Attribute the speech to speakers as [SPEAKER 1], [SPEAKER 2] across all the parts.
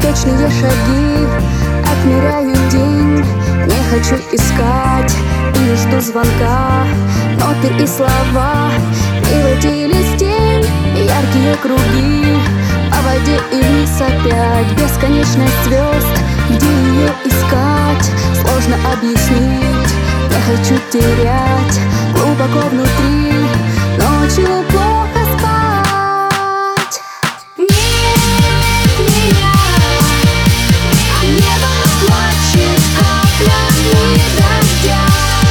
[SPEAKER 1] беспечные шаги, отмеряю день. Не хочу искать и не жду звонка. Ноты и слова превратились в тень, яркие круги по воде и вниз опять. Бесконечность звезд, где ее искать, сложно объяснить. Я хочу терять глубоко внутри, ночью плохо спать. Нет меня, а небо плачет каплями дождя.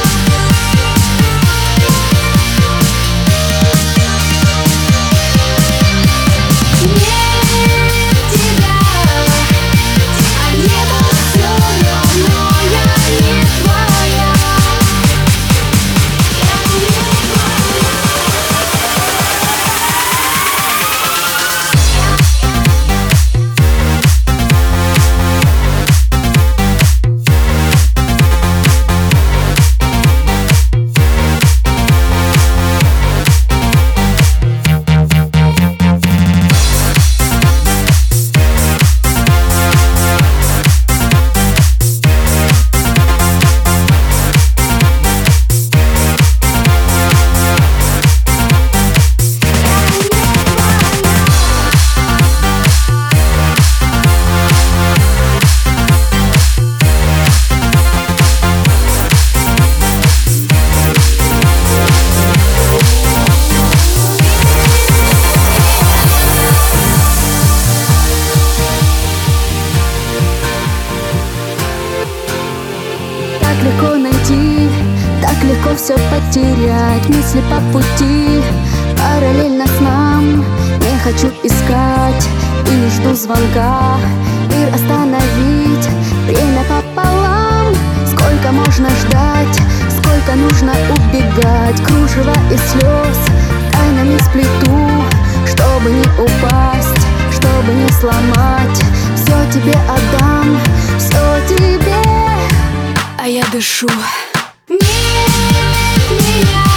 [SPEAKER 1] Нет тебя, а небо все равно я не твоя. Так легко найти, так легко все потерять. Мысли по пути, параллельно с нам. Не хочу искать и не жду звонка. Мир остановить, время пополам. Сколько можно ждать, сколько нужно убегать. Кружево из слез тайнами сплету, чтобы не упасть, чтобы не сломать. Все тебе отдам, все тебе, а я дышу. Нет меня.